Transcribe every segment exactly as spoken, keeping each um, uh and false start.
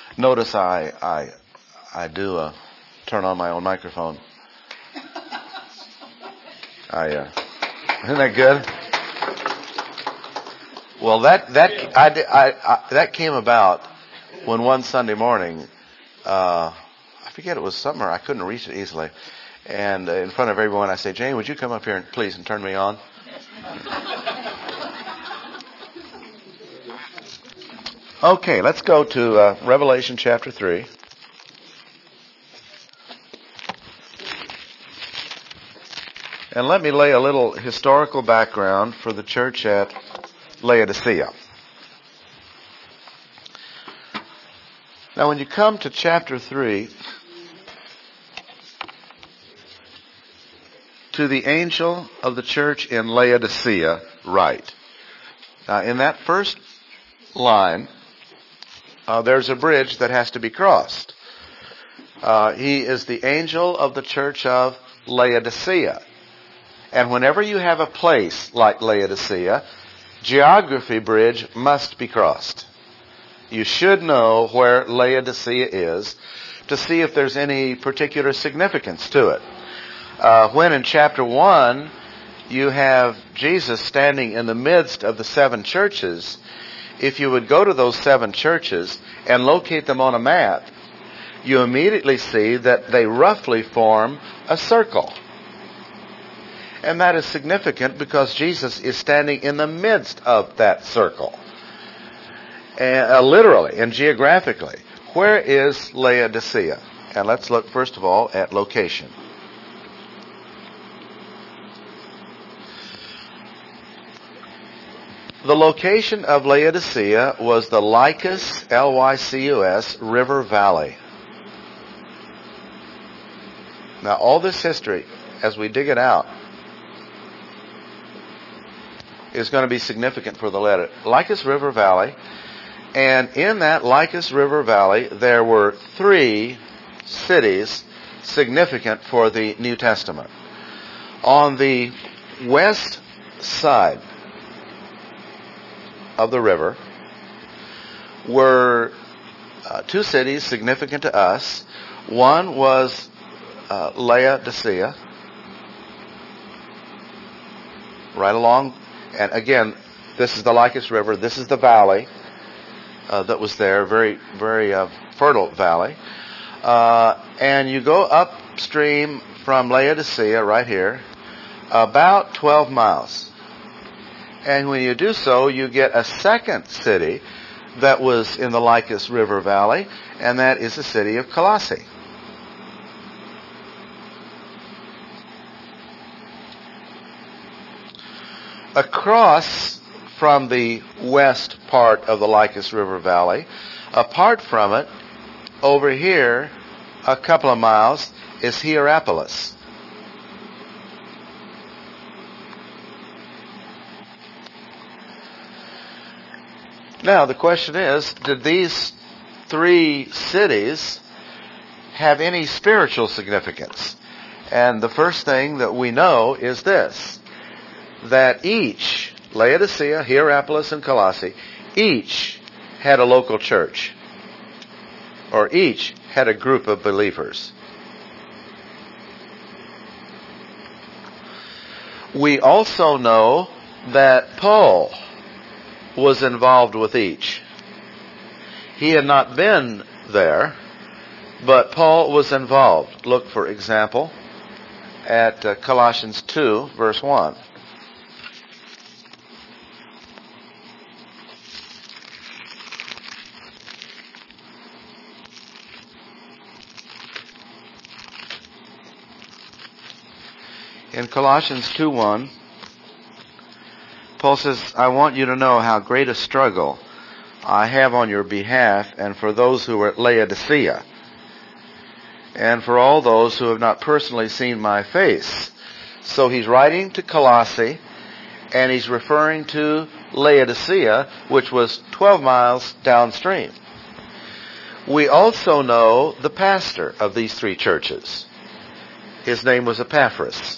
Notice I I I do uh, turn on my own microphone. I uh, isn't that good? Well, that that I, I, I that came about when one Sunday morning, uh, I forget, it was summer. I couldn't reach it easily, and uh, in front of everyone, I say, "Jane, would you come up here and please and turn me on?" Okay, let's go to uh, Revelation chapter three. And let me lay a little historical background for the church at Laodicea. Now, when you come to chapter three, to the angel of the church in Laodicea, write. Now, in that first line, uh, there's a bridge that has to be crossed. Uh, he is the angel of the church of Laodicea. And whenever you have a place like Laodicea, geography bridge must be crossed. You should know where Laodicea is to see if there's any particular significance to it. Uh, when in chapter one, you have Jesus standing in the midst of the seven churches, if you would go to those seven churches and locate them on a map, you immediately see that they roughly form a circle. And that is significant because Jesus is standing in the midst of that circle. And, uh, literally and geographically. Where is Laodicea? And let's look first of all at location. The location of Laodicea was the Lycus, L Y C U S, River Valley. Now, all this history, as we dig it out, is going to be significant for the letter. Lycus River Valley. And in that Lycus River Valley, there were three cities significant for the New Testament. On the west side of the river were uh, two cities significant to us. One was uh, Laodicea, right along. And again, this is the Lycus River. This is the valley uh, that was there, very, very uh, fertile valley. Uh, and you go upstream from Laodicea, right here, about twelve miles. And when you do so, you get a second city that was in the Lycus River Valley, and that is the city of Colossae. Across from the west part of the Lycus River Valley, apart from it, over here, a couple of miles, is Hierapolis. Now, the question is, did these three cities have any spiritual significance? And the first thing that we know is this, that each, Laodicea, Hierapolis, and Colossae, each had a local church, or each had a group of believers. We also know that Paul was involved with each. He had not been there, but Paul was involved. Look, for example, at uh, Colossians two, verse one. In Colossians two one, Paul says, I want you to know how great a struggle I have on your behalf and for those who are at Laodicea, and for all those who have not personally seen my face. So he's writing to Colossae, and he's referring to Laodicea, which was twelve miles downstream. We also know the pastor of these three churches. His name was Epaphras.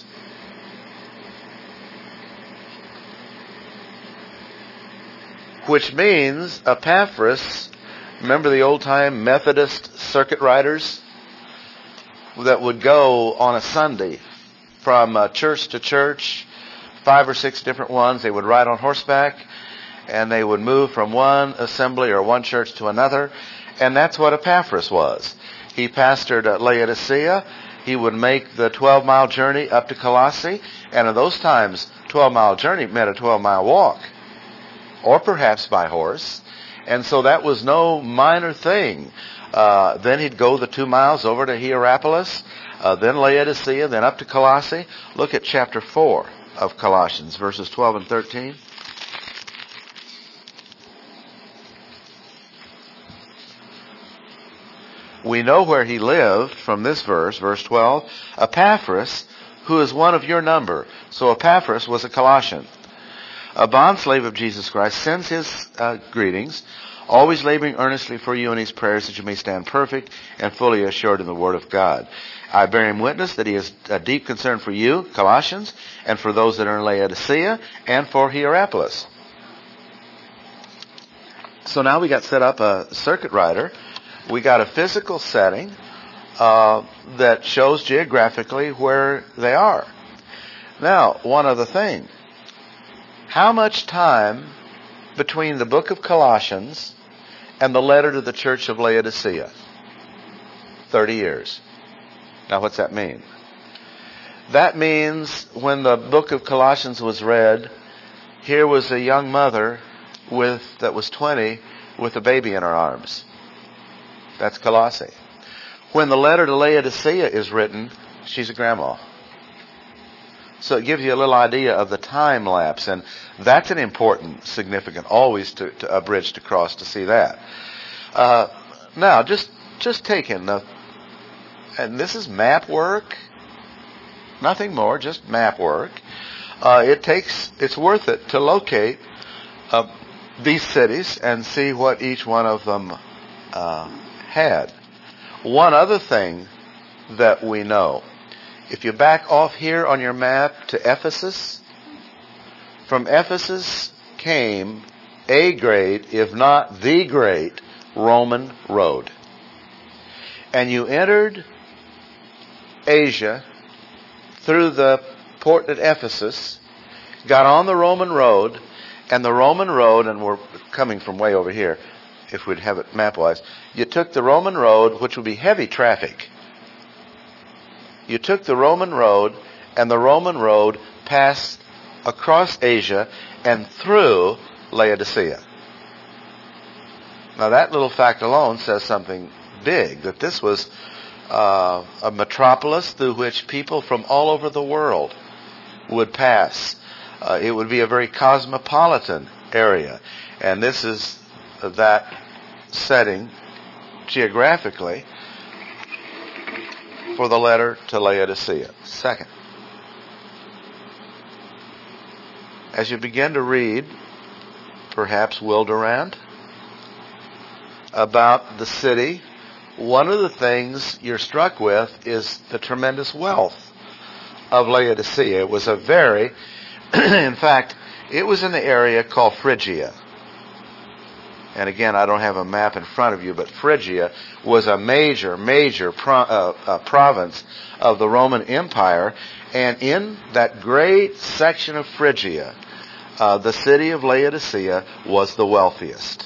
Which means Epaphras Remember the old-time Methodist circuit riders that would go on a Sunday from uh, church to church, five or six different ones. They would ride on horseback, and they would move from one assembly or one church to another. And that's what Epaphras was. He pastored at Laodicea. He would make the twelve-mile journey up to Colossae. And in those times, twelve-mile journey meant a twelve-mile walk, or perhaps by horse. And so that was no minor thing. Uh, then he'd go the two miles over to Hierapolis, uh, then Laodicea, then up to Colossae. Look at chapter four of Colossians, verses twelve and thirteen. We know where he lived from this verse, verse twelve. Epaphras, who is one of your number. So Epaphras was a Colossian. A bondslave of Jesus Christ, sends his uh, greetings, always laboring earnestly for you in his prayers that you may stand perfect and fully assured in the word of God. I bear him witness that he has a deep concern for you, Colossians, and for those that are in Laodicea, and for Hierapolis. So now we got set up a circuit rider. We got a physical setting uh, that shows geographically where they are. Now, one other thing. How much time between the book of Colossians and the letter to the church of Laodicea? Thirty years. Now, what's that mean? That means when the book of Colossians was read, here was a young mother with that was twenty with a baby in her arms. That's Colossae. When the letter to Laodicea is written, she's a grandma. So it gives you a little idea of the time lapse, and that's an important, significant, always to, to a bridge to cross to see that. Uh, now, just just taking the, and this is map work, nothing more, just map work. Uh, it takes, it's worth it to locate uh, these cities and see what each one of them uh, had. One other thing that we know. If you back off here on your map to Ephesus, from Ephesus came a great, if not the great, Roman road. And you entered Asia through the port at Ephesus, got on the Roman road, and the Roman road, and we're coming from way over here, if we'd have it map-wise, you took the Roman road, which would be heavy traffic. You took the Roman road, and the Roman road passed across Asia and through Laodicea. Now that little fact alone says something big, that this was uh, a metropolis through which people from all over the world would pass. Uh, it would be a very cosmopolitan area. And this is that setting geographically for the letter to Laodicea. Second, as you begin to read, perhaps Will Durant, about the city, one of the things you're struck with is the tremendous wealth of Laodicea. It was a very, in fact, it was in the area called Phrygia. And again, I don't have a map in front of you, but Phrygia was a major, major pro, uh, uh, province of the Roman Empire. And in that great section of Phrygia, uh, the city of Laodicea was the wealthiest.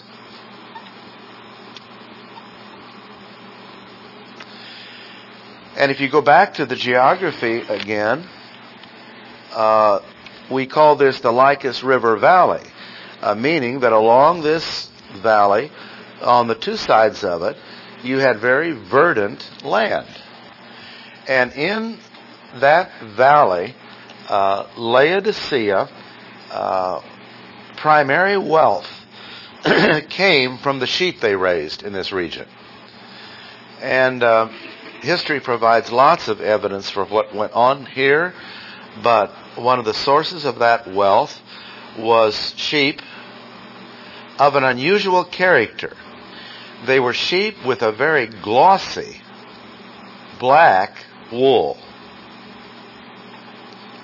And if you go back to the geography again, uh, we call this the Lycus River Valley, uh, meaning that along this valley, on the two sides of it, you had very verdant land. And in that valley, uh, Laodicea, uh, primary wealth came from the sheep they raised in this region. And uh, history provides lots of evidence for what went on here, but one of the sources of that wealth was sheep of an unusual character. They were sheep with a very glossy black wool.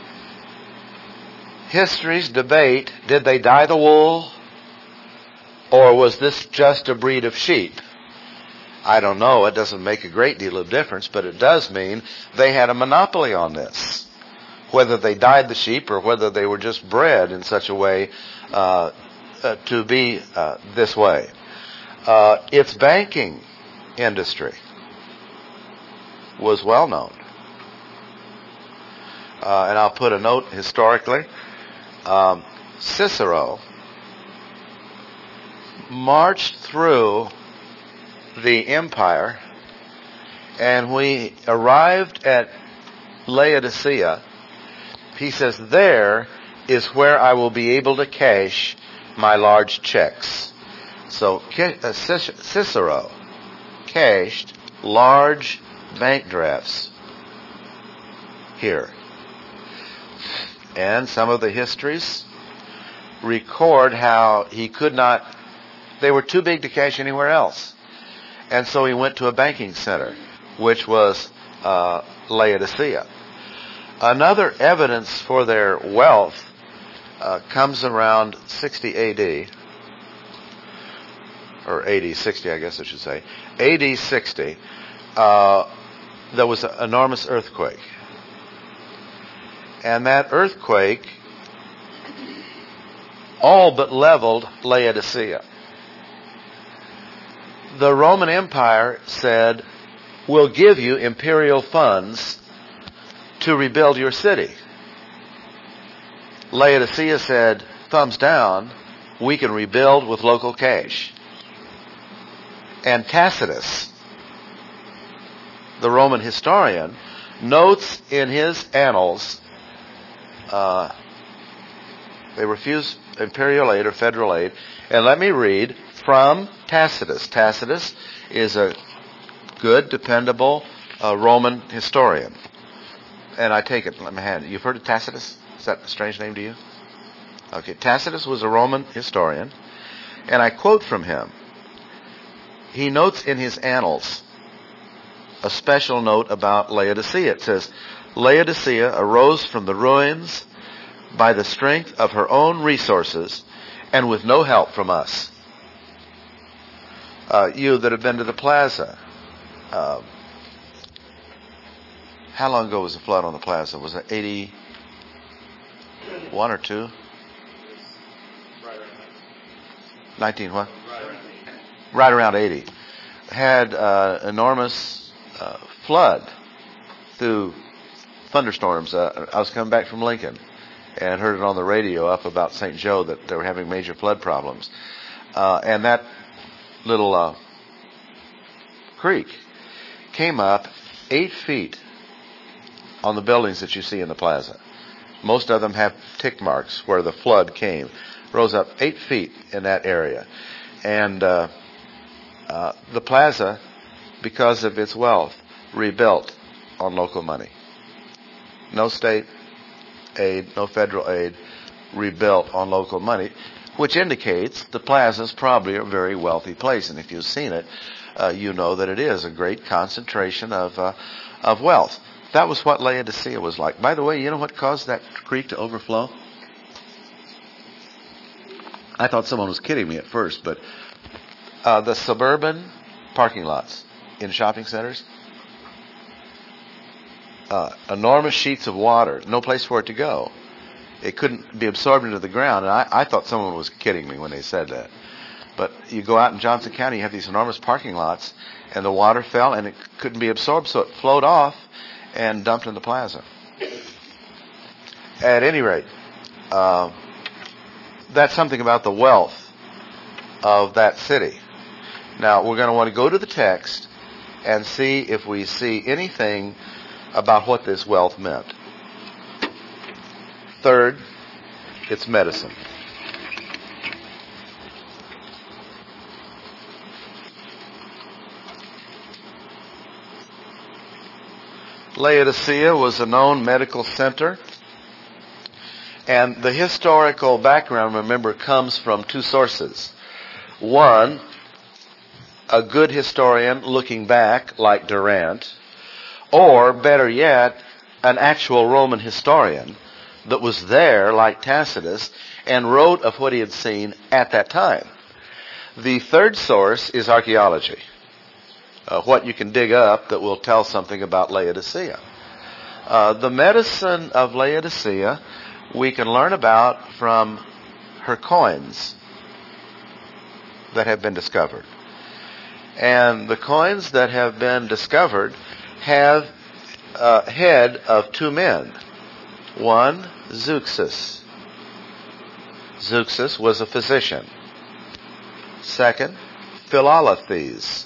Histories debate, did they dye the wool Or was this just a breed of sheep? I don't know. It doesn't make a great deal of difference, but it does mean they had a monopoly on this. Whether they dyed the sheep or whether they were just bred in such a way uh, uh, to be uh, this way. Uh, its banking industry was well known. Uh, and I'll put a note historically. Um, Cicero marched through the empire, and we arrived at Laodicea. He says, there is where I will be able to cash my large checks. So Cicero cashed large bank drafts here. And some of the histories record how he could not, they were too big to cash anywhere else. And so he went to a banking center, which was uh, Laodicea. Another evidence for their wealth uh, comes around sixty A D, or A D sixty, I guess I should say. A D sixty, uh, there was an enormous earthquake. And that earthquake all but leveled Laodicea. The Roman Empire said, we'll give you imperial funds to rebuild your city. Laodicea said, thumbs down, we can rebuild with local cash. And Tacitus, the Roman historian, notes in his annals, uh, they refused imperial aid or federal aid. And let me read from Tacitus. Tacitus is a good, dependable uh, Roman historian. And I take it, let me hand it. You've heard of Tacitus? Is that a strange name to you? Okay, Tacitus was a Roman historian. And I quote from him. He notes in his annals a special note about Laodicea. It says, Laodicea arose from the ruins by the strength of her own resources and with no help from us. Uh, you that have been to the plaza, uh, how long ago was the flood on the plaza? Was it eighty-one or two? nineteen what? Right around eighty. Had uh, enormous uh, flood through thunderstorms. Uh, I was coming back from Lincoln and heard it on the radio up about Saint Joe that they were having major flood problems. Uh, and that little uh, creek came up eight feet on the buildings that you see in the plaza. Most of them have tick marks where the flood came. Rose up eight feet in that area. And uh, uh, the plaza, because of its wealth, rebuilt on local money. No state aid, no federal aid, rebuilt on local money, which indicates the plaza is probably a very wealthy place. And if you've seen it, uh, you know that it is a great concentration of uh, of wealth. That was what Laodicea was like. By the way, you know what caused that creek to overflow? I thought someone was kidding me at first, but uh, the suburban parking lots in shopping centers, uh, enormous sheets of water, no place for it to go. It couldn't be absorbed into the ground, and I, I thought someone was kidding me when they said that. But you go out in Johnson County, you have these enormous parking lots, and the water fell, and it couldn't be absorbed, so it flowed off and dumped in the plaza. At any rate, uh, that's something about the wealth of that city. Now, we're going to want to go to the text and see if we see anything about what this wealth meant. Third, it's medicine. Laodicea was a known medical center. And the historical background, remember, comes from two sources. One, a good historian looking back, like Durant, or, better yet, an actual Roman historian that was there, like Tacitus, and wrote of what he had seen at that time. The third source is archaeology. Uh, what you can dig up that will tell something about Laodicea. Uh, the medicine of Laodicea we can learn about from her coins that have been discovered. And the coins that have been discovered have a head of two men. One, Zeuxis. Zeuxis was a physician. Second, Philalethes.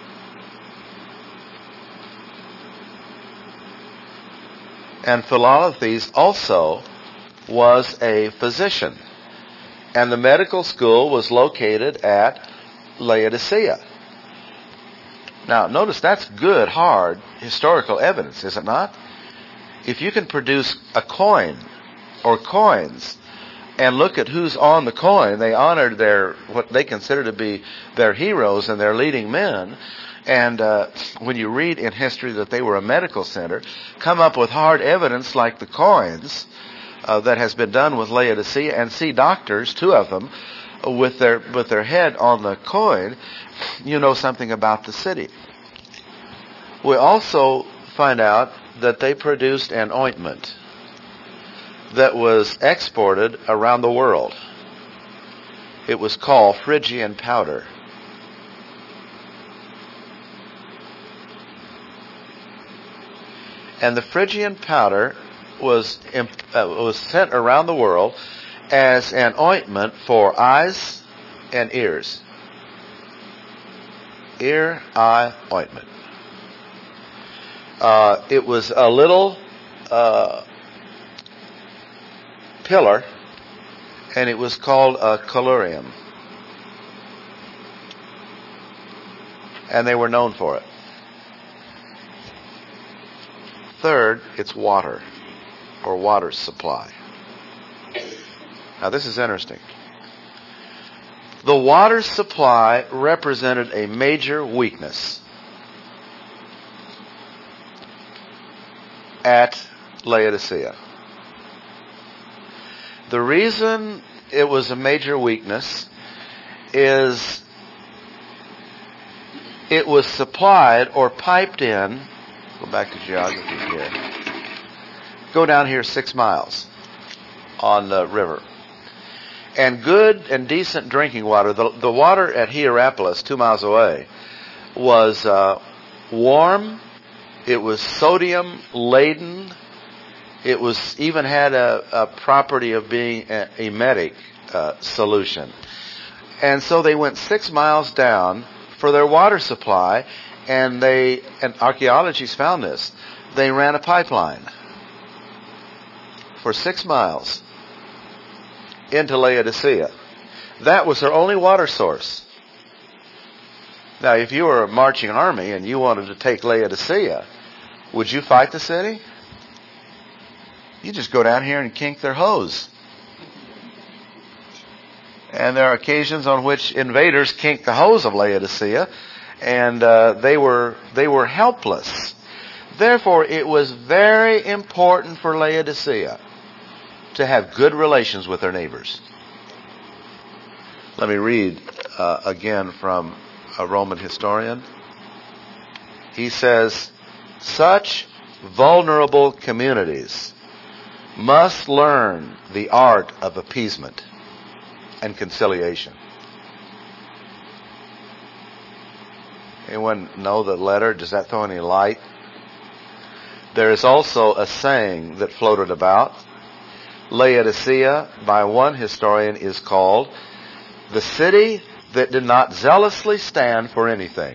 And Philalethes also was a physician. And the medical school was located at Laodicea. Now, notice that's good, hard, historical evidence, is it not? If you can produce a coin or coins and look at who's on the coin, they honored their, what they consider to be their heroes and their leading men. And uh, when you read in history that they were a medical center, come up with hard evidence like the coins uh, that has been done with Laodicea, and see doctors, two of them, with their with their head on the coin, you know something about the city. We also find out that they produced an ointment that was exported around the world. It was called Phrygian powder. And the Phrygian powder was uh, was sent around the world as an ointment for eyes and ears. Ear, eye ointment. Uh, it was a little uh, pillar, and it was called a colurium. And they were known for it. Third, it's water, or water supply. Now this is interesting. The water supply represented a major weakness at Laodicea. The reason it was a major weakness is it was supplied or piped in. Go back to geography here. Go down here six miles on the river. And good and decent drinking water, the, the water at Hierapolis, two miles away, was uh, warm. It was sodium laden. It was even had a, a property of being an emetic uh, solution. And so they went six miles down for their water supply. And they, and archaeologists found this, they ran a pipeline for six miles into Laodicea. That was their only water source. Now, if you were a marching army and you wanted to take Laodicea, would you fight the city? You just go down here and kink their hose. And there are occasions on which invaders kink the hose of Laodicea. And uh, they were they were helpless. Therefore, it was very important for Laodicea to have good relations with their neighbors. Let me read uh, again from a Roman historian. He says, such vulnerable communities must learn the art of appeasement and conciliation. Anyone know the letter? Does that throw any light? There is also a saying that floated about. Laodicea, by one historian, is called the city that did not zealously stand for anything.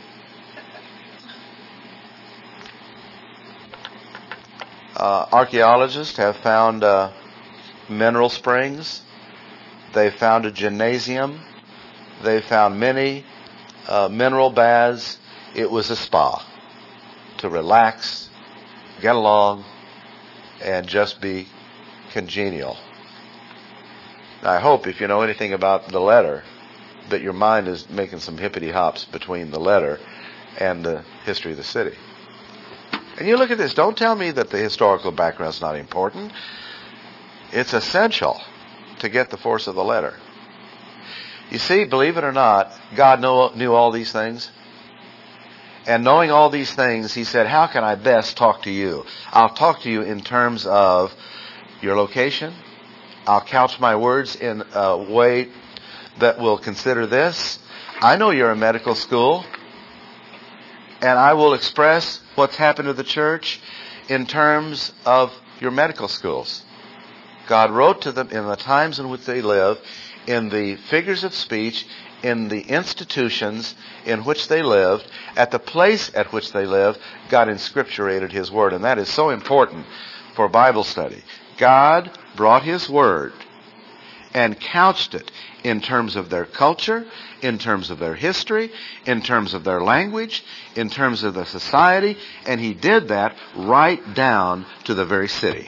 Uh, archaeologists have found uh, mineral springs. They found a gymnasium. They found many Uh, mineral baths. It was a spa to relax, get along, and just be congenial. Now, I hope if you know anything about the letter that your mind is making some hippity hops between the letter and the history of the city. And you look at this, don't tell me that the historical background is not important. It's essential to get the force of the letter. You see, believe it or not, God know, knew all these things. And knowing all these things, He said, how can I best talk to you? I'll talk to you in terms of your location. I'll couch my words in a way that will consider this. I know you're a medical school, and I will express what's happened to the church in terms of your medical schools. God wrote to them in the times in which they live, in the figures of speech, in the institutions in which they lived, at the place at which they lived. God inscripturated His Word, and that is so important for Bible study. God brought His Word and couched it in terms of their culture, in terms of their history, in terms of their language, in terms of the society, and He did that right down to the very city.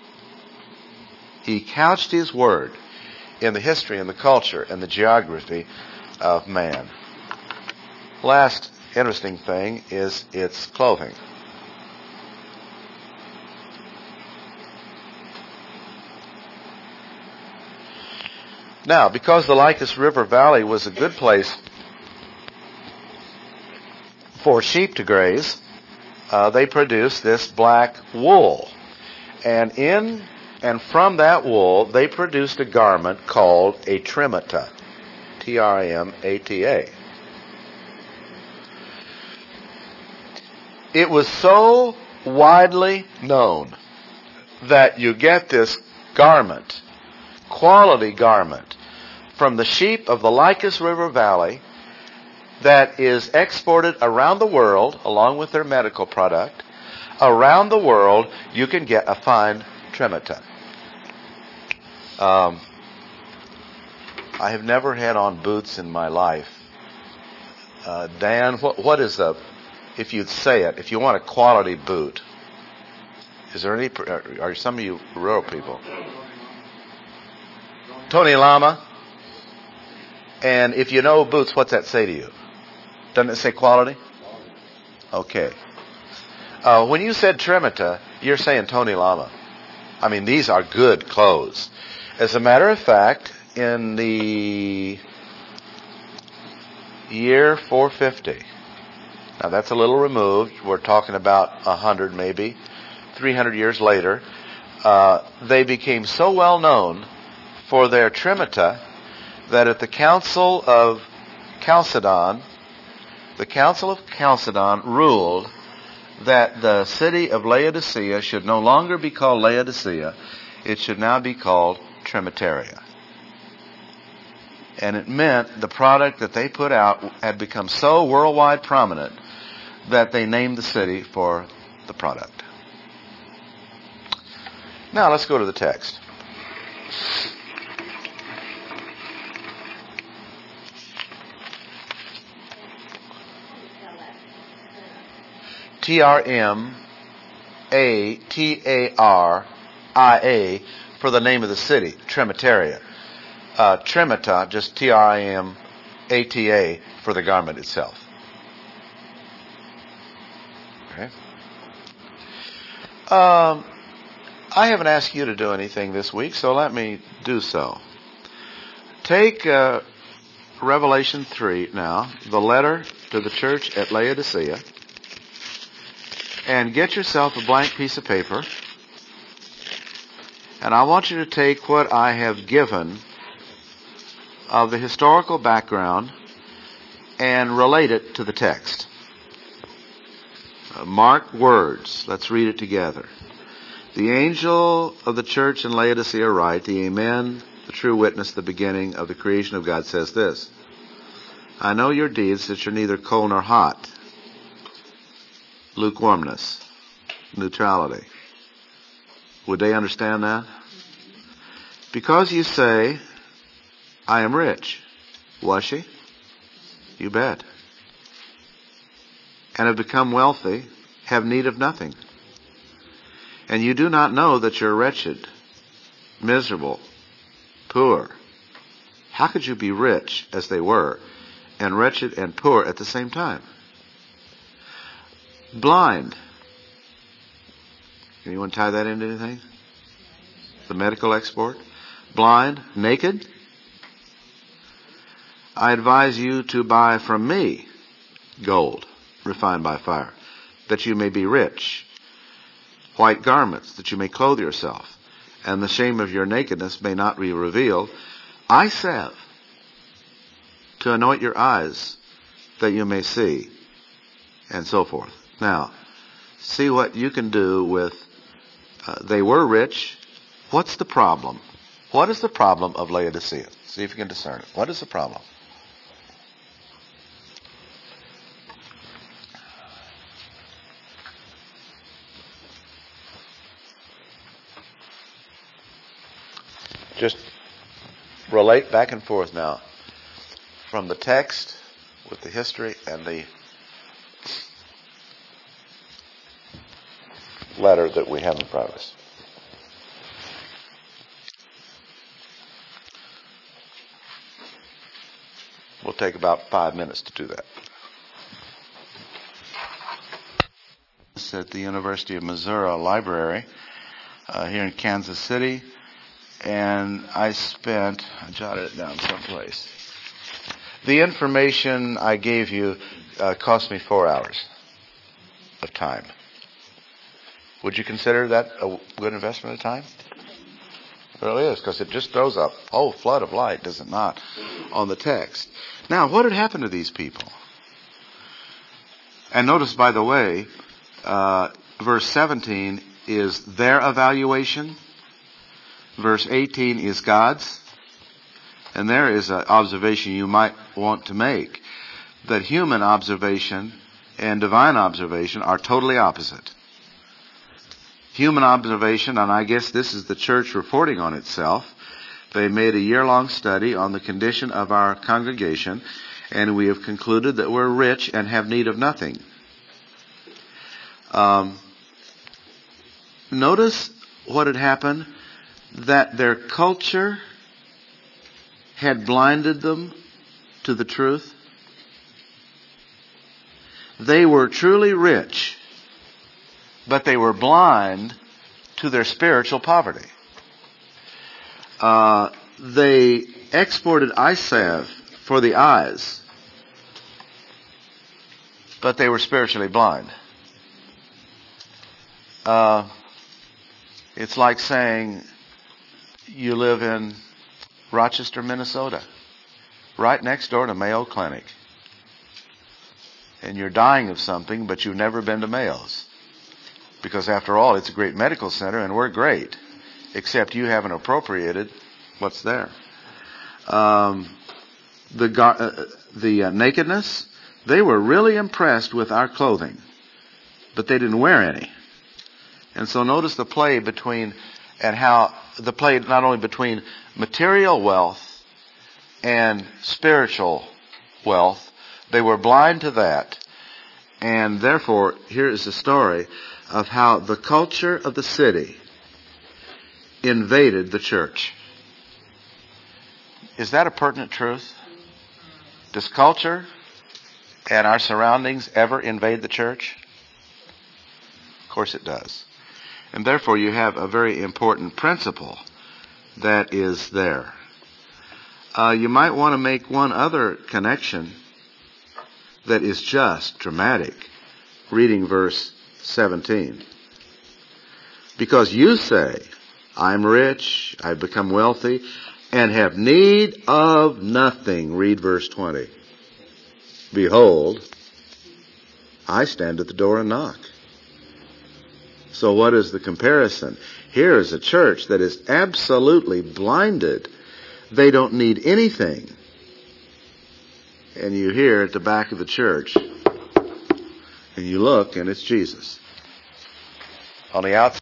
He couched His Word in the history and the culture and the geography of man. Last interesting thing is its clothing. Now, because the Lycus River Valley was a good place for sheep to graze, uh, they produced this black wool. And in and from that wool, they produced a garment called a trimata. T R I M A T A. It was so widely known that you get this garment, quality garment, from the sheep of the Lycus River Valley that is exported around the world along with their medical product. Around the world, you can get a fine trimata. Um, I have never had on boots in my life. Uh, Dan, what, what is a, if you'd say it, if you want a quality boot, is there any, are some of you rural people? Tony Lama. And if you know boots, what's that say to you? Doesn't it say quality? Okay. Uh, when you said trimata, you're saying Tony Lama. I mean, these are good clothes. As a matter of fact, in the year four fifty, now that's a little removed, we're talking about one hundred maybe, three hundred years later, uh, they became so well known for their trimata that at the Council of Chalcedon, the Council of Chalcedon ruled that the city of Laodicea should no longer be called Laodicea, it should now be called Trimataria. And it meant the product that they put out had become so worldwide prominent that they named the city for the product. Now let's go to the text. T R M A T A R I A for the name of the city, Trimataria. Uh, trimata, just T R I M A T A for the garment itself. Okay. Um, I haven't asked you to do anything this week, so let me do so. Take uh, Revelation three now, the letter to the church at Laodicea, and get yourself a blank piece of paper, and I want you to take what I have given of the historical background and relate it to the text. Uh, mark words. Let's read it together. The angel of the church in Laodicea write, the Amen, the true witness, the beginning of the creation of God, says this: I know your deeds, that you're neither cold nor hot. Lukewarmness, neutrality. Would they understand that? Because you say, I am rich. Was she? You bet. And have become wealthy, have need of nothing. And you do not know that you're wretched, miserable, poor. How could you be rich, as they were, and wretched and poor at the same time? Blind. Anyone tie that into anything? The medical export. Blind, naked. I advise you to buy from me gold refined by fire, that you may be rich, white garments, that you may clothe yourself, and the shame of your nakedness may not be revealed. Eye salve, to anoint your eyes, that you may see, and so forth. Now, see what you can do with, uh, they were rich. What's the problem? What is the problem of Laodicea? See if you can discern it. What is the problem? Just relate back and forth now from the text with the history and the letter that we have in front of us. We'll take about five minutes to do that. It's at the University of Missouri Library uh, here in Kansas City. And I spent, I jotted it down someplace. The information I gave you uh, cost me four hours of time. Would you consider that a good investment of time? It really is, because it just throws a whole flood of light, does it not, on the text. Now, what had happened to these people? And notice, by the way, uh, verse seventeen is their evaluation. Verse eighteen is God's. And there is an observation you might want to make, that human observation and divine observation are totally opposite. Human observation, and I guess this is the church reporting on itself, they made a year-long study on the condition of our congregation, and we have concluded that we're rich and have need of nothing. Um, notice what had happened. That their culture had blinded them to the truth. They were truly rich, but they were blind to their spiritual poverty. Uh, they exported eye salve for the eyes, but they were spiritually blind. Uh, it's like saying, you live in Rochester, Minnesota, right next door to Mayo Clinic. And you're dying of something, but you've never been to Mayo's. Because after all, it's a great medical center, and we're great. Except you haven't appropriated what's there. Um, the uh, the uh, nakedness, they were really impressed with our clothing. But they didn't wear any. And so notice the play between, and how the play not only between material wealth and spiritual wealth. They were blind to that. And therefore, here is the story of how the culture of the city invaded the church. Is that a pertinent truth? Does culture and our surroundings ever invade the church? Of course it does. And therefore you have a very important principle that is there. Uh, you might want to make one other connection that is just dramatic. Reading verse seventeen. Because you say, I'm rich, I've become wealthy, and have need of nothing. Read verse twenty. Behold, I stand at the door and knock. So what is the comparison? Here is a church that is absolutely blinded. They don't need anything. And you hear at the back of the church, and you look, and it's Jesus. On the outside.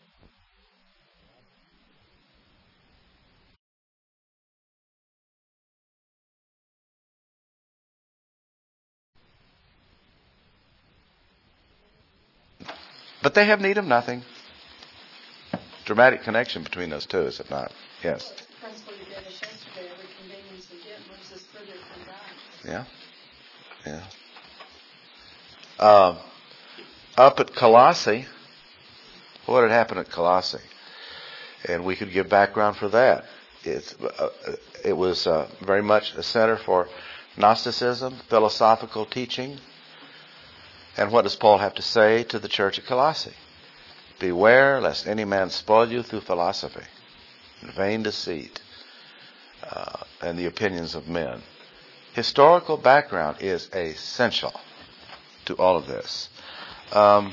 But they have need of nothing. Dramatic connection between those two, is it not? Yes. That's what you did us yesterday. Every convenience we get moves us further from God. Yeah. Yeah. Um, up at Colossae, what had happened at Colossae? And we could give background for that. It's, uh, it was uh, very much a center for Gnosticism, philosophical teaching. And what does Paul have to say to the church at Colossae? Beware lest any man spoil you through philosophy, and vain deceit, uh, and the opinions of men. Historical background is essential to all of this. Um,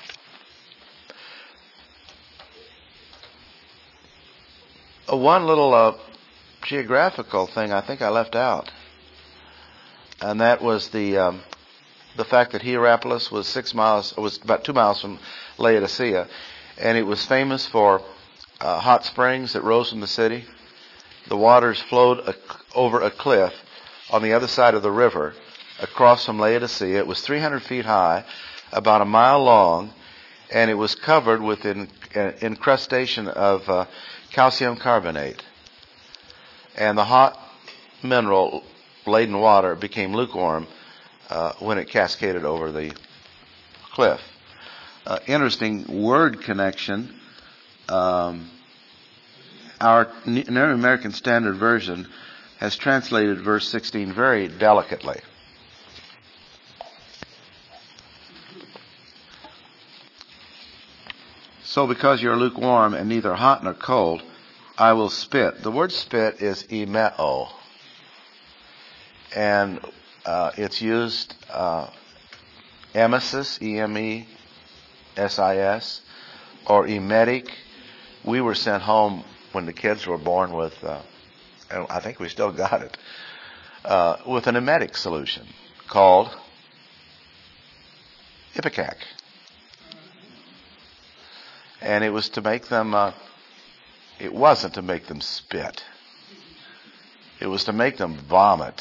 one little uh, geographical thing I think I left out, and that was the um, the fact that Hierapolis was six miles, was about two miles from Laodicea, and it was famous for uh, hot springs that rose from the city. The waters flowed a, over a cliff on the other side of the river across from Laodicea. It was three hundred feet high, about a mile long, and it was covered with an incrustation of uh, calcium carbonate. And the hot mineral-laden water became lukewarm uh, when it cascaded over the cliff. Uh, interesting word connection. Um, our New American Standard Version has translated verse sixteen very delicately. So because you're lukewarm and neither hot nor cold, I will spit. The word spit is emeo. And uh, it's used uh, emesis, E M E S I S, or emetic. We were sent home when the kids were born with, uh, and I think we still got it, uh, with an emetic solution called Ipecac. And it was to make them, uh, it wasn't to make them spit. It was to make them vomit.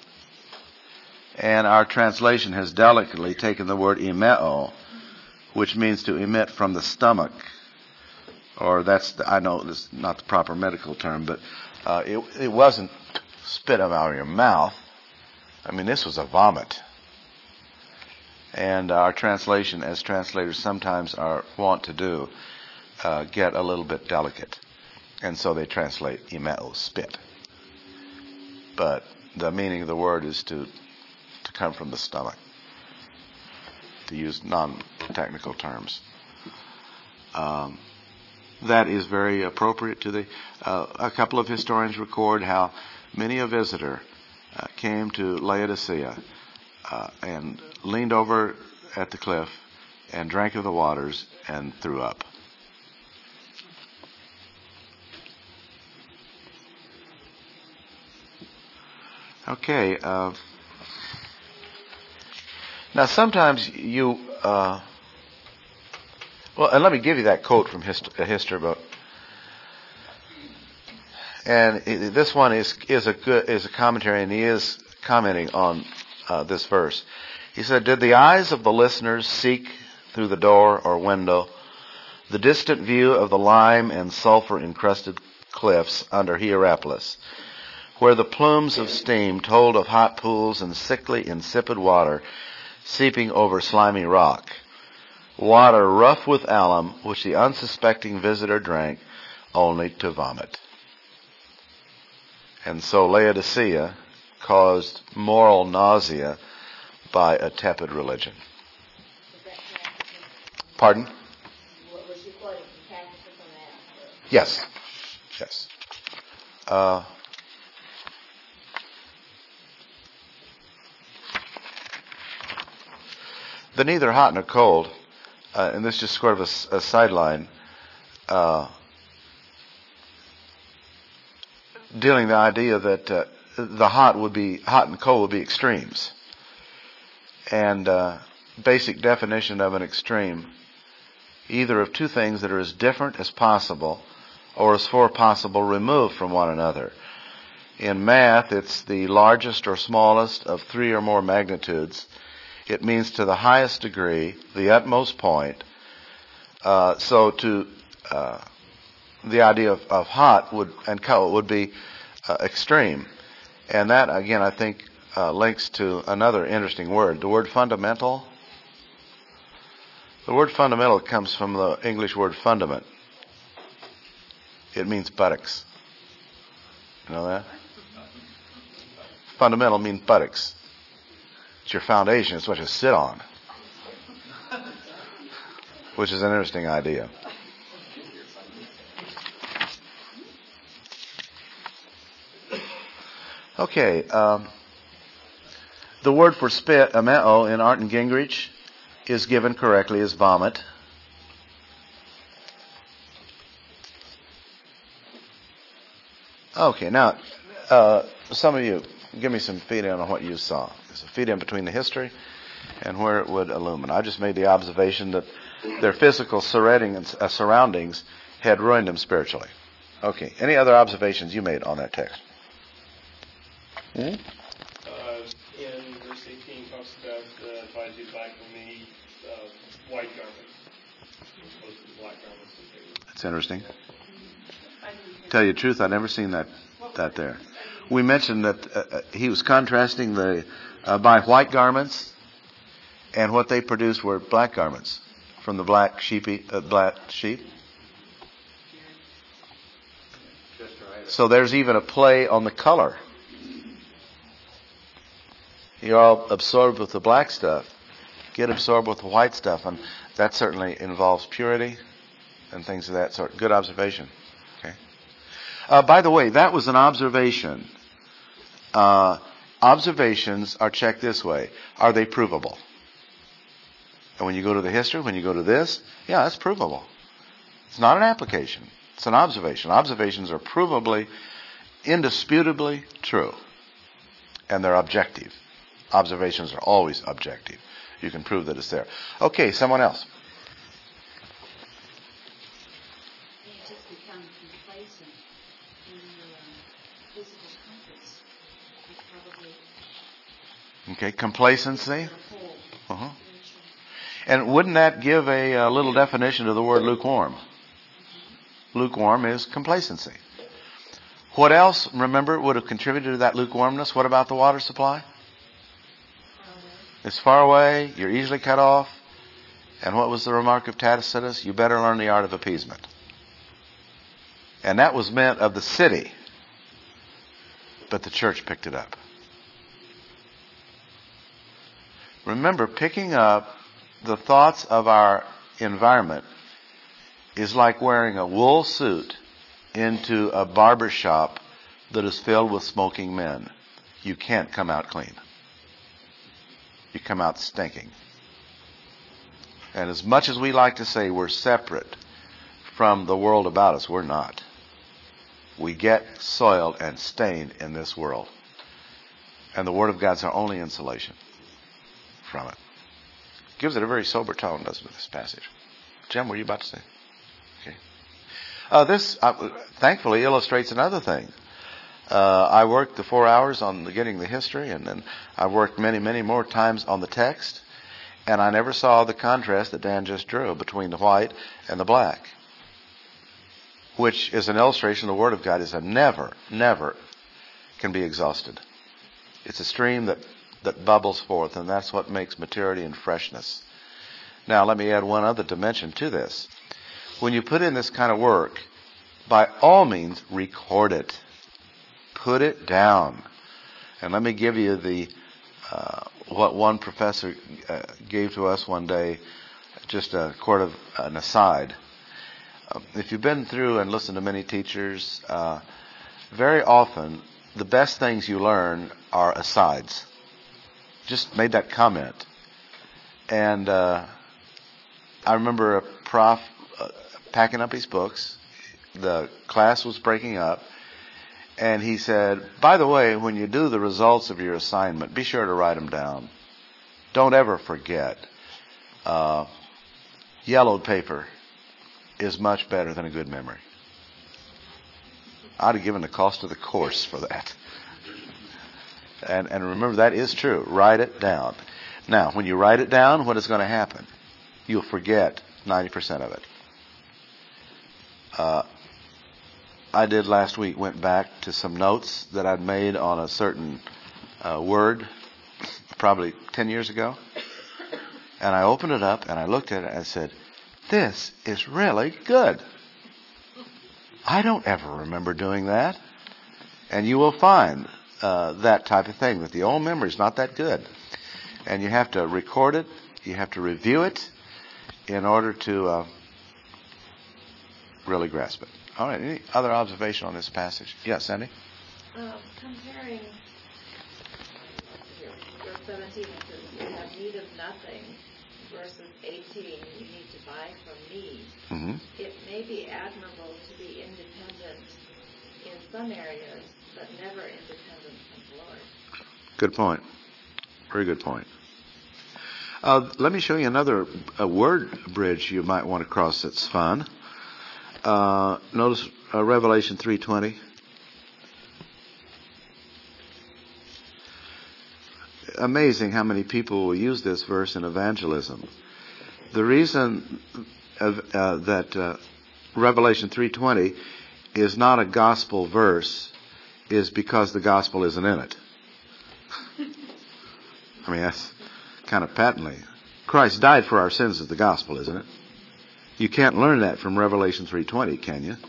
And our translation has delicately taken the word emeo, which means to emit from the stomach. Or that's, the, I know this is not the proper medical term, but uh, it, it wasn't spit out of your mouth. I mean, this was a vomit. And our translation, as translators sometimes are wont to do, uh, get a little bit delicate. And so they translate emeo, spit. But the meaning of the word is to, to come from the stomach, to use non-technical terms. Um, that is very appropriate to the... Uh, a couple of historians record how many a visitor uh, came to Laodicea uh, and leaned over at the cliff and drank of the waters and threw up. Okay. Uh, now, sometimes you... Uh, well, and let me give you that quote from hist- a history book. And it, this one is is a good is a commentary, and he is commenting on uh, this verse. He said, "Did the eyes of the listeners seek through the door or window the distant view of the lime and sulfur-encrusted cliffs under Hierapolis, where the plumes of steam told of hot pools and sickly, insipid water seeping over slimy rock, water rough with alum, which the unsuspecting visitor drank only to vomit?" And so Laodicea caused moral nausea by a tepid religion. Pardon? Yes. Yes. Uh, the neither hot nor cold, uh, and this is just sort of a, a sideline, uh, dealing the idea that uh, the hot would be hot and cold would be extremes, and uh, basic definition of an extreme, either of two things that are as different as possible or as far possible removed from one another. In math, it's the largest or smallest of three or more magnitudes. It means to the highest degree, the utmost point. Uh, so to uh, the idea of, of hot would and cold would be uh, extreme. And that, again, I think uh, links to another interesting word, the word fundamental. The word fundamental comes from the English word fundament. It means buttocks. You know that? fundamental means buttocks. It's your foundation. It's what you sit on. Which is an interesting idea. Okay. Um, the word for spit, ameo, in Art and Gingrich is given correctly as vomit. Okay, now, uh, some of you, give me some feed in on what you saw. There's a feed in between the history and where it would illumine. I just made the observation that their physical surroundings, uh, surroundings had ruined them spiritually. Okay, any other observations you made on that text? Hmm? Uh, in verse eighteen, talks about uh, advise you to buy from me uh, white garments, as opposed to the black garments that they were. That's interesting. Tell you the truth, I've never seen that that there. We mentioned that uh, he was contrasting the uh, buy white garments, and what they produced were black garments from the black sheepy uh, black sheep. So there's even a play on the color. You're all absorbed with the black stuff. Get absorbed with the white stuff, and that certainly involves purity and things of that sort. Good observation. Okay. Uh, by the way, that was an observation. Uh, observations are checked this way. Are they provable? And when you go to the history, when you go to this, yeah, that's provable. It's not an application. It's an observation. Observations are provably, indisputably true. And they're objective. Observations are always objective. You can prove that it's there. Okay, someone else. You just become complacent in your um, physical comforts. That's probably Okay, complacency. the whole Uh-huh. spiritual. And wouldn't that give a, uh little definition to the word lukewarm? Lukewarm is complacency. What else, remember, would have contributed to that lukewarmness? What about the water supply? It's far away, you're easily cut off. And what was the remark of Tacitus? You better learn the art of appeasement. And that was meant of the city. But the church picked it up. Remember, picking up the thoughts of our environment is like wearing a wool suit into a barber shop that is filled with smoking men. You can't come out clean. You come out stinking. And as much as we like to say we're separate from the world about us, we're not. We get soiled and stained in this world. And the Word of God's our only insulation from it. Gives it a very sober tone, doesn't it, this passage? Jim, what were you about to say? Okay. Uh, this, uh, thankfully, illustrates another thing. Uh, I worked the four hours on the, getting the history, and then I worked many, many more times on the text, and I never saw the contrast that Dan just drew between the white and the black, which is an illustration the Word of God is a never, never can be exhausted. It's a stream that, that bubbles forth, and that's what makes maturity and freshness. Now, let me add one other dimension to this. When you put in this kind of work, by all means, record it. Put it down. And let me give you the uh, what one professor uh, gave to us one day, just a sort of an aside. Uh, if you've been through and listened to many teachers, uh, very often the best things you learn are asides. Just made that comment. And uh, I remember a prof uh, packing up his books. The class was breaking up. And he said, by the way, when you do the results of your assignment, be sure to write them down. Don't ever forget. Uh, yellowed paper is much better than a good memory. I'd have given the cost of the course for that. And, and remember, that is true. Write it down. Now, when you write it down, what is going to happen? You'll forget ninety percent of it. Uh, I did last week, went back to some notes that I'd made on a certain uh, word probably ten years ago. And I opened it up and I looked at it and I said, this is really good. I don't ever remember doing that. And you will find uh, that type of thing, that the old memory is not that good. And you have to record it, you have to review it in order to uh, really grasp it. All right, any other observation on this passage? Yes, Sandy? Um, comparing here, verse seventeen, it says, you have need of nothing, verses eighteen, you need to buy from me. Mm-hmm. It may be admirable to be independent in some areas, but never independent from the Lord. Good point. Very good point. Uh, let me show you another a word bridge you might want to cross that's fun. Uh, notice uh, Revelation three twenty. Amazing how many people will use this verse in evangelism. The reason of, uh, that uh, Revelation three twenty is not a gospel verse is because the gospel isn't in it. I mean, that's kind of patently. Christ died for our sins is the gospel, isn't it? You can't learn that from Revelation three twenty, can you?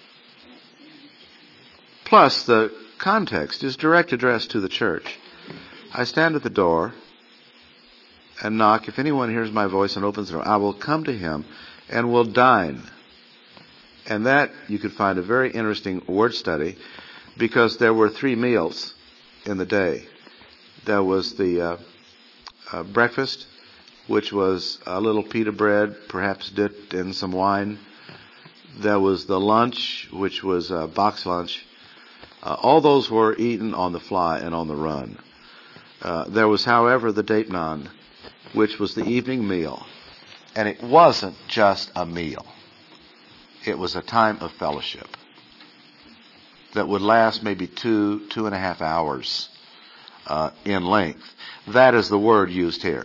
Plus, the context is direct address to the church. I stand at the door and knock. If anyone hears my voice and opens the door, I will come to him and will dine. And that, you could find a very interesting word study, because there were three meals in the day. There was the uh, uh, breakfast, which was a little pita bread, perhaps dipped in some wine. There was the lunch, which was a box lunch. Uh, all those were eaten on the fly and on the run. Uh, there was, however, the Deipnon, which was the evening meal. And it wasn't just a meal. It was a time of fellowship that would last maybe two, two and a half hours uh, in length. That is the word used here.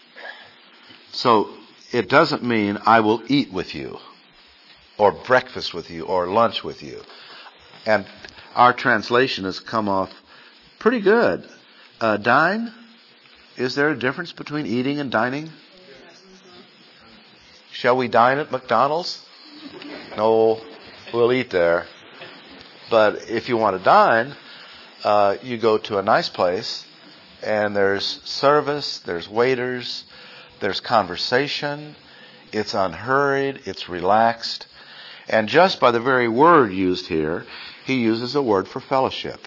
So it doesn't mean I will eat with you, or breakfast with you, or lunch with you. And our translation has come off pretty good. Uh, dine? Is there a difference between eating and dining? Shall we dine at McDonald's? No, we'll eat there. But if you want to dine, uh, you go to a nice place, and there's service, there's waiters, there's conversation, it's unhurried, it's relaxed. And just by the very word used here, he uses a word for fellowship.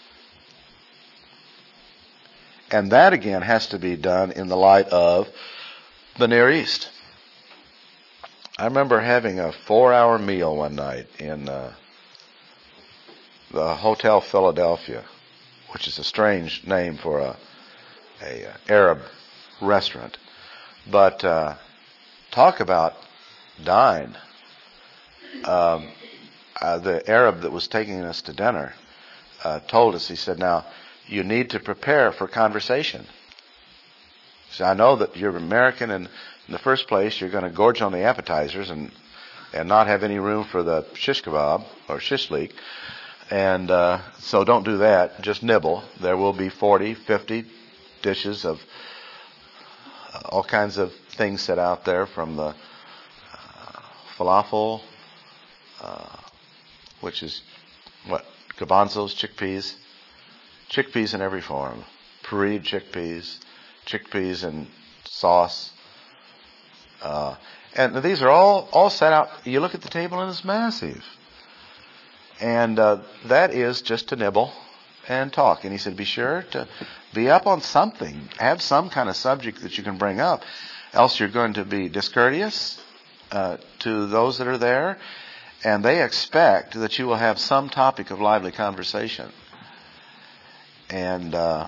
And that again has to be done in the light of the Near East. I remember having a four-hour meal one night in uh, the Hotel Philadelphia, which is a strange name for a, a Arab restaurant. But uh, talk about dine. Um, uh, the Arab that was taking us to dinner uh, told us, he said, now, you need to prepare for conversation. He said, I know that you're American, and in the first place, you're going to gorge on the appetizers and and not have any room for the shish kebab or shishlik. And uh, so don't do that. Just nibble. There will be forty, fifty dishes of uh, all kinds of things set out there, from the uh, falafel, uh, which is, what, garbanzos, chickpeas. Chickpeas in every form. Pureed chickpeas, chickpeas in sauce. Uh, and these are all, all set out. You look at the table and it's massive. And uh, that is just to nibble and talk. And he said, be sure to be up on something. Have some kind of subject that you can bring up. Else you're going to be discourteous uh, to those that are there. And they expect that you will have some topic of lively conversation. And uh,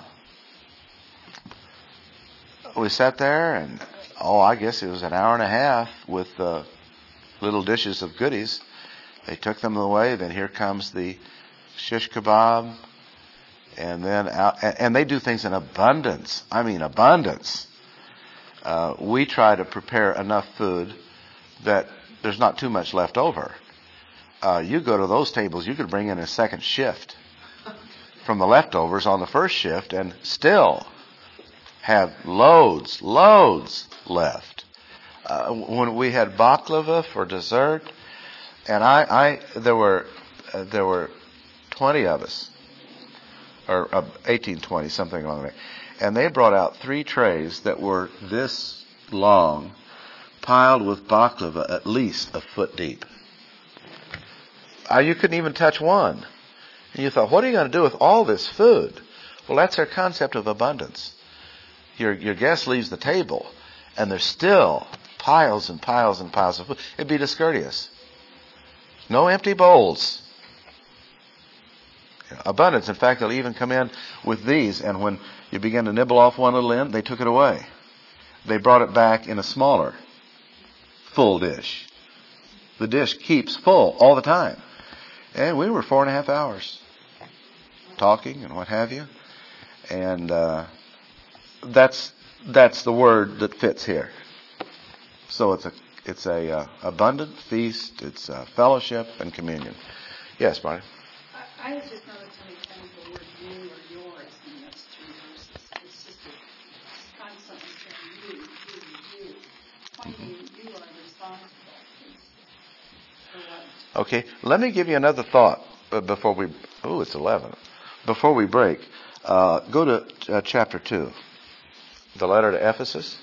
we sat there, and, oh, I guess it was an hour and a half with uh, little dishes of goodies. They took them away. Then here comes the shish kebab. And then out, and they do things in abundance. I mean, abundance. Uh, we try to prepare enough food that there's not too much left over. Uh, you go to those tables, you could bring in a second shift from the leftovers on the first shift and still have loads, loads left. Uh, when we had baklava for dessert, and I, I there were uh, there were twenty of us, or uh, eighteen twenty, something along that. And they brought out three trays that were this long, piled with baklava at least a foot deep. Uh, you couldn't even touch one. And you thought, what are you going to do with all this food? Well, that's their concept of abundance. Your your guest leaves the table, and there's still piles and piles and piles of food. It'd be discourteous. No empty bowls. Abundance. In fact, they'll even come in with these, and when you begin to nibble off one little end, they took it away. They brought it back in a smaller, full dish. The dish keeps full all the time. And we were four and a half hours talking and what have you. And uh, that's that's the word that fits here. So it's a it's a uh, abundant feast. It's uh, fellowship and communion. Yes, Marty. I, I was just noticing kind of the word you or yours in those three verses. It's just a, it's constantly saying you, you, you. Pointing you are responsible for what. Okay, let me give you another thought uh, before we. Oh, it's eleven. Before we break, uh, go to uh, chapter two, the letter to Ephesus.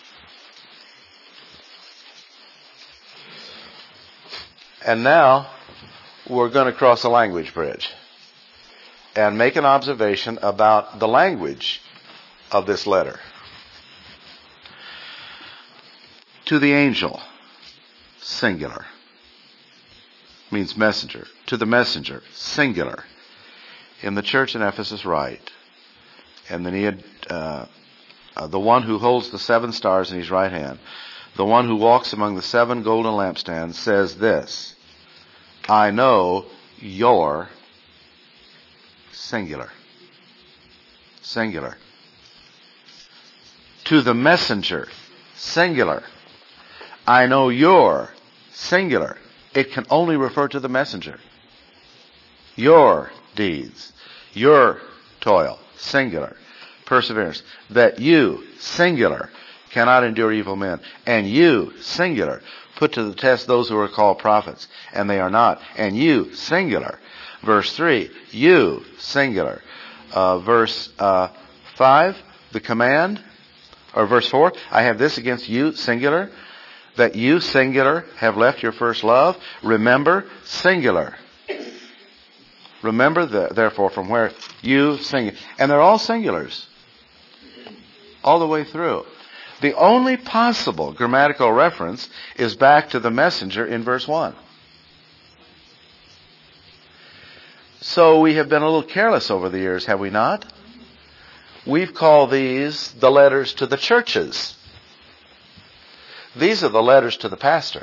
And now we're going to cross a language bridge and make an observation about the language of this letter. To the angel, singular, means messenger. To the messenger, singular. In the church in Ephesus, right. And then he had uh, uh, the one who holds the seven stars in his right hand, the one who walks among the seven golden lampstands, says this: I know your, singular, singular. To the messenger, singular. I know your, singular. It can only refer to the messenger. Your deeds, your toil, singular. Perseverance, that you, singular, cannot endure evil men. And you, singular, put to the test those who are called prophets, and they are not. And you, singular. Verse three, you, singular. Uh, verse uh, five, the command, or verse four, I have this against you, singular, that you, singular, have left your first love. Remember, singular. Remember, the, therefore, from where you, singular. And they're all singulars. All the way through. The only possible grammatical reference is back to the messenger in verse one. So we have been a little careless over the years, have we not? We've called these the letters to the churches. These are the letters to the pastor.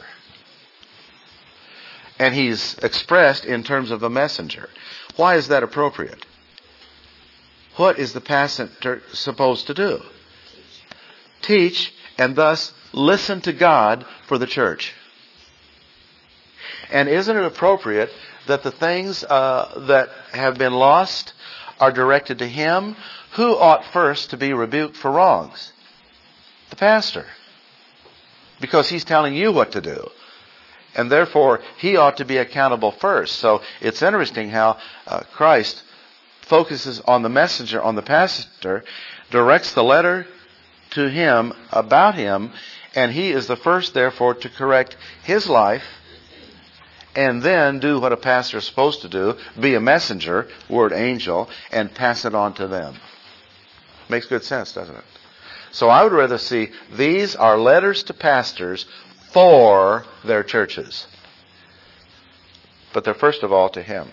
And he's expressed in terms of a messenger. Why is that appropriate? What is the pastor supposed to do? Teach, and thus listen to God for the church. And isn't it appropriate that the things uh, that have been lost are directed to him? Who ought first to be rebuked for wrongs? The pastor. Because he's telling you what to do. And therefore, he ought to be accountable first. So it's interesting how uh, Christ focuses on the messenger, on the pastor, directs the letter to him, about him, and he is the first, therefore, to correct his life and then do what a pastor is supposed to do, be a messenger, word angel, and pass it on to them. Makes good sense, doesn't it? So I would rather see these are letters to pastors for their churches. But they're first of all to him.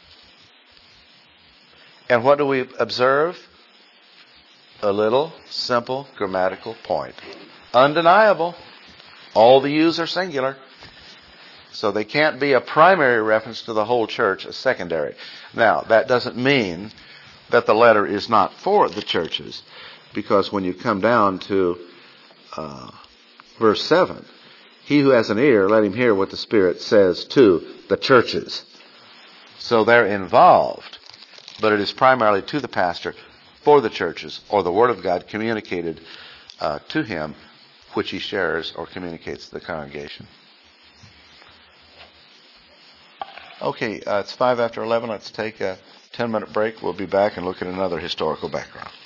And what do we observe? A little simple grammatical point. Undeniable. All the yous are singular. So they can't be a primary reference to the whole church, a secondary. Now, that doesn't mean that the letter is not for the churches. Because when you come down to uh, verse seven, he who has an ear, let him hear what the Spirit says to the churches. So they're involved, but it is primarily to the pastor, for the churches, or the Word of God communicated uh, to him, which he shares or communicates to the congregation. Okay, uh, it's five after eleven. Let's take a ten minute break. We'll be back and look at another historical background.